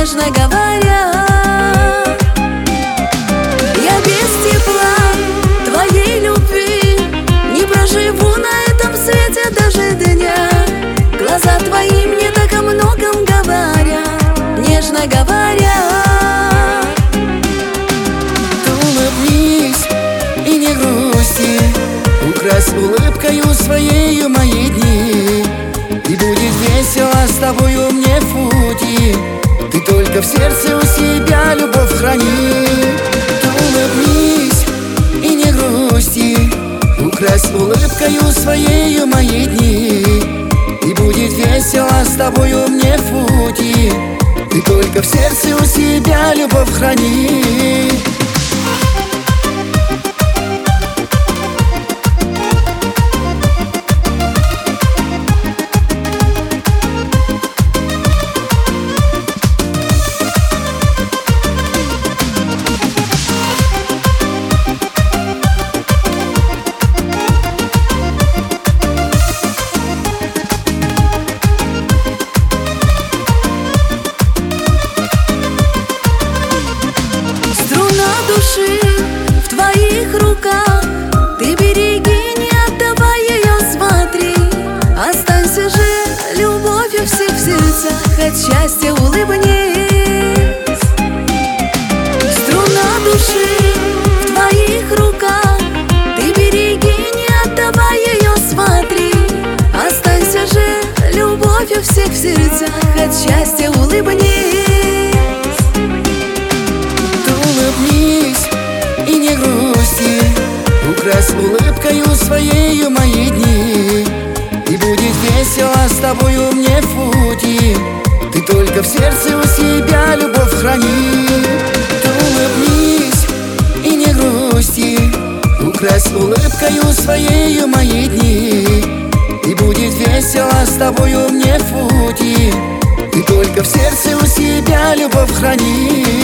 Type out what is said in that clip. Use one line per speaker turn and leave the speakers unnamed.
нежно говоря. Я без тепла твоей любви не проживу на этом свете даже дня. Глаза твои мне так о многом говорят, нежно говоря.
Ты улыбнись и не грусти, укрась улыбкою своею мои дни, и будет весело с тобою мне в пути. Ты только в сердце у себя любовь храни. Ты улыбнись и не грусти, укрась улыбкою своею мои дни, и будет весело с тобою мне в пути. Ты только в сердце у себя любовь храни.
В твоих руках, ты береги, не отдавай ее, смотри. Останься же любовью всех в сердцах, от счастья улыбнись. Струна души в твоих руках, ты береги, не отдавай ее, смотри. Останься же любовью всех в сердцах, от счастья улыбнись.
И не грусти, укрась улыбкою своею мои дни, и будет весело с тобою мне в пути. Ты только в сердце у себя любовь храни. Ты улыбнись и не грусти, укрась улыбкою своею мои дни, и будет весело с тобою мне в пути. Ты только в сердце у себя любовь храни.